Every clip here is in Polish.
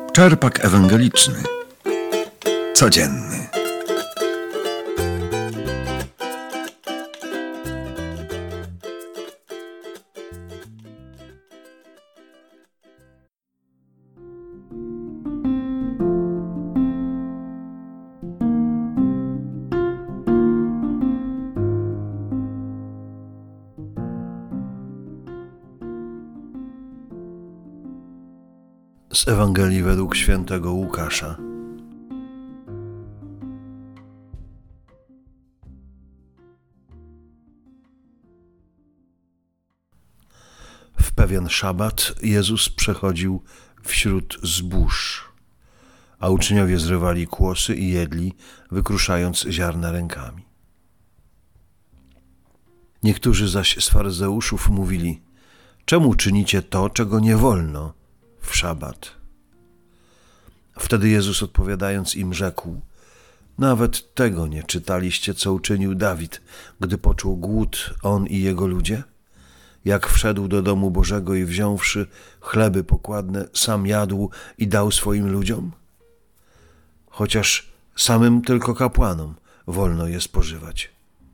Czerpak ewangeliczny. Codzienny. Z Ewangelii według świętego Łukasza. W pewien szabat Jezus przechodził wśród zbóż, a uczniowie zrywali kłosy i jedli, wykruszając ziarna rękami. Niektórzy zaś z faryzeuszów mówili: czemu czynicie to, czego nie wolno w szabat? Wtedy Jezus odpowiadając im rzekł: nawet tego nie czytaliście, co uczynił Dawid, gdy poczuł głód, on i jego ludzie? Jak wszedł do domu Bożego i wziąwszy chleby pokładne, sam jadł i dał swoim ludziom? Chociaż samym tylko kapłanom wolno je spożywać.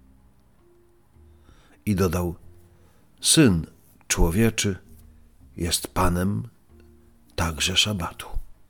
I dodał: Syn Człowieczy jest Panem także szabatu.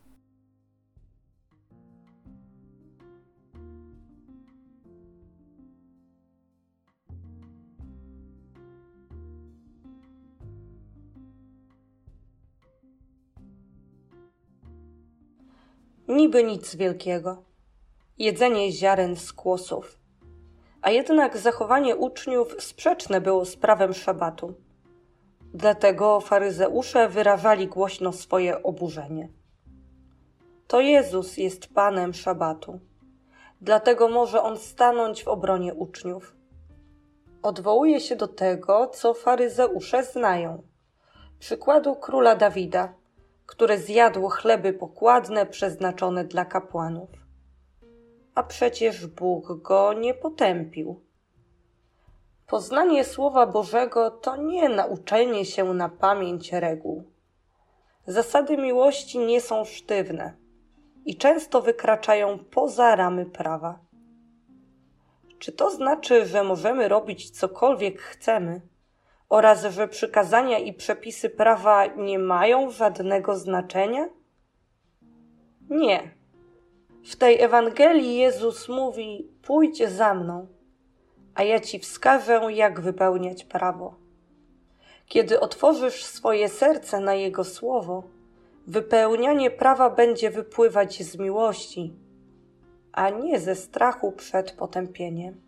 Niby nic wielkiego, jedzenie ziaren z kłosów, a jednak zachowanie uczniów sprzeczne było z prawem szabatu. Dlatego faryzeusze wyrażali głośno swoje oburzenie. To Jezus jest Panem szabatu, dlatego może On stanąć w obronie uczniów. Odwołuje się do tego, co faryzeusze znają, przykładu króla Dawida, który zjadł chleby pokładne przeznaczone dla kapłanów. A przecież Bóg go nie potępił. Poznanie Słowa Bożego to nie nauczenie się na pamięć reguł. Zasady miłości nie są sztywne i często wykraczają poza ramy prawa. Czy to znaczy, że możemy robić cokolwiek chcemy oraz że przykazania i przepisy prawa nie mają żadnego znaczenia? Nie. W tej Ewangelii Jezus mówi: pójdź za mną, a ja ci wskażę, jak wypełniać prawo. Kiedy otworzysz swoje serce na Jego słowo, wypełnianie prawa będzie wypływać z miłości, a nie ze strachu przed potępieniem.